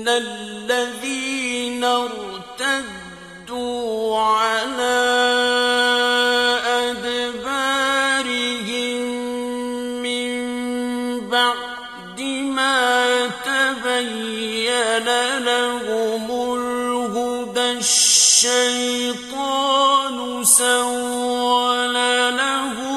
الذين ارتدوا على أدبارهم من بعد ما تبين لهم الهدى الشيطان سول لهم